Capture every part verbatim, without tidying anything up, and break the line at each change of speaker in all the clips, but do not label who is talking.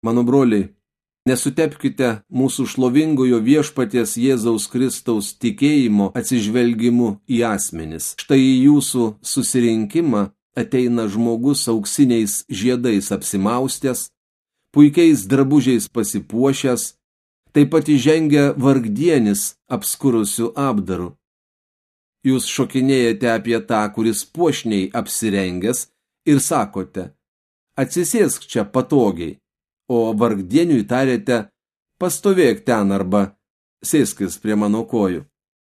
Mano broliai, nesutepkite mūsų šlovingojo viešpaties Jėzaus Kristaus tikėjimo atsižvelgimu į asmenis. Štai į jūsų susirinkimą ateina žmogus auksiniais žiedais apsimaustęs, puikiais drabužiais pasipuošęs, taip pat įžengia vargdienis apskurusiu apdaru. Jūs šokinėjate apie tą, kuris puošniai apsirengęs ir sakote, atsisėsk čia patogiai, o vargdieniui tarėte, pastovėk ten arba sėskis prie mano kojų.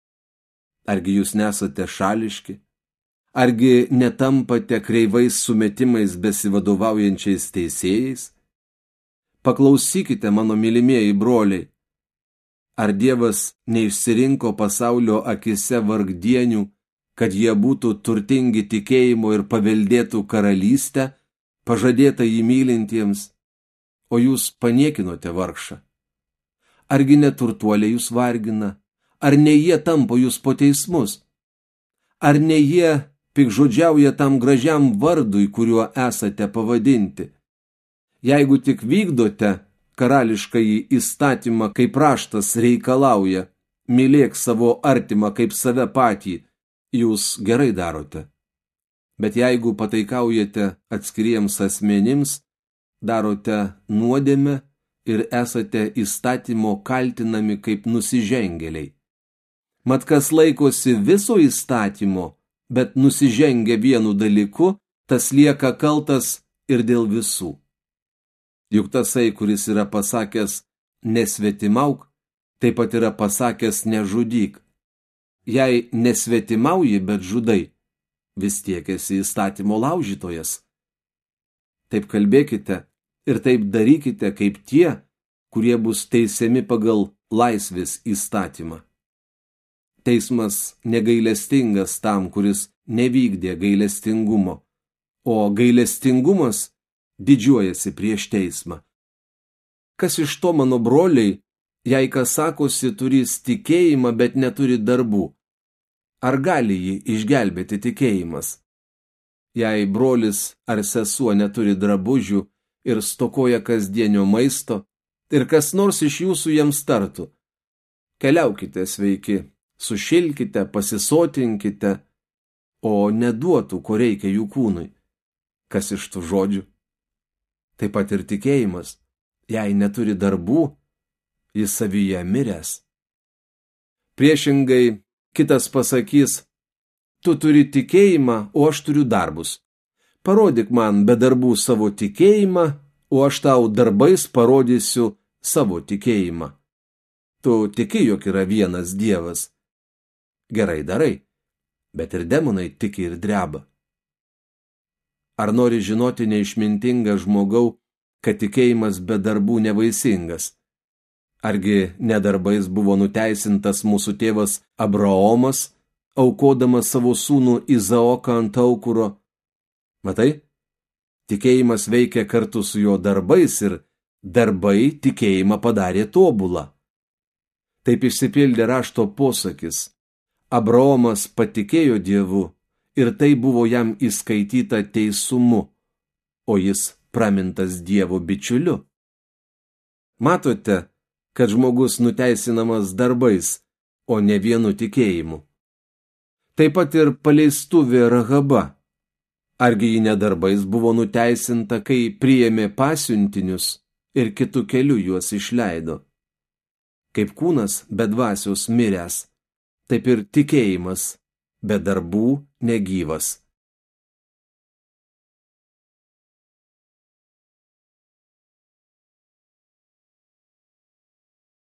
Argi jūs nesate šališki? Argi netampate kreivais sumetimais besivadovaujančiais teisėjais? Paklausykite, mano mylimieji broliai, ar Dievas neišsirinko pasaulio akise vargdienių, kad jie būtų turtingi tikėjimo ir paveldėtų karalystę, pažadėtą jį mylintiems, o jūs paniekinote vargšą? Argi neturtuoliai jūs vargina? Ar ne jie tampo jūs po teismus? Ar ne jie pikžodžiauja tam gražiam vardui, kuriuo esate pavadinti? Jeigu tik vykdote karališkąjį įstatymą, kaip raštas reikalauja, mylėk savo artimą kaip save patį, jūs gerai darote. Bet jeigu pataikaujate atskiriems asmenims, darote nuodėmę ir esate įstatymo kaltinami kaip nusižengėliai. Mat kas laikosi viso įstatymo, bet nusižengia vienu dalyku, tas lieka kaltas ir dėl visų. Juk tasai, kuris yra pasakęs nesvetimauk, taip pat yra pasakęs nežudyk. Jei nesvetimauji, bet žudai, vis tiek esi įstatymo laužytojas. Taip kalbėkite ir taip darykite kaip tie, kurie bus teisiami pagal laisvės įstatymą. Teismas negailestingas tam, kuris nevykdė gailestingumo, o gailestingumas didžiuojasi prieš teismą. Kas iš to, mano broliai, jei kas sakosi turys tikėjimą, bet neturi darbų? Ar gali jį išgelbėti tikėjimas? Jei brolis ar sesuo neturi drabužių ir stokoja kasdienio maisto, ir kas nors iš jūsų jiems tartų, keliaukite sveiki, sušilkite, pasisotinkite, o neduotų, ko reikia jų kūnui. Kas iš tų žodžių? Taip pat ir tikėjimas, jei neturi darbų, jis savyje miręs. Priešingai, kitas pasakys, tu turi tikėjimą, o aš turiu darbus. Parodyk man be darbų savo tikėjimą, o aš tau darbais parodysiu savo tikėjimą. Tu tiki, jog yra vienas Dievas. Gerai darai, bet ir demonai tiki ir dreba. Ar nori žinoti neišmintingą žmogau, kad tikėjimas be darbų nevaisingas? Argi nedarbais buvo nuteisintas mūsų tėvas Abraomas, aukodamas savo sūnų Izaoką ant aukuro? Matai, tikėjimas veikia kartu su jo darbais ir darbai tikėjimą padarė tobulą. Taip išsipildė rašto posakis. Abraomas patikėjo Dievu ir tai buvo jam įskaityta teisumu, o jis pramintas Dievo bičiuliu. Matote, kad žmogus nuteisinamas darbais, o ne vienu tikėjimu. Taip pat ir paleistuvė Rahaba. Argi ji nedarbais buvo nuteisinta, kai priėmė pasiuntinius ir kitų kelių juos išleido? Kaip kūnas be dvasios miręs, taip ir tikėjimas be darbų negyvas.